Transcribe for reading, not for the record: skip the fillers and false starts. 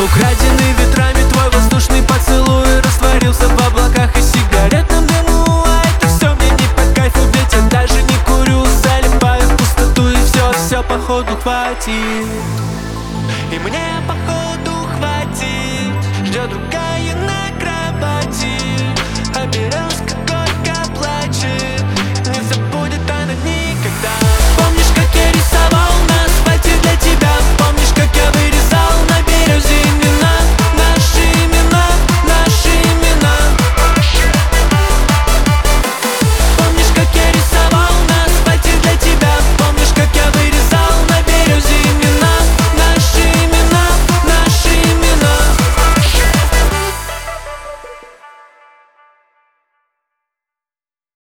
Украденный ветрами твой воздушный поцелуй растворился в облаках и сигаретном дыму. А это все мне не по кайфу, ведь я даже не курю. Залипаю в пустоту и все походу хватит. И мне походу хватит. Ждет другая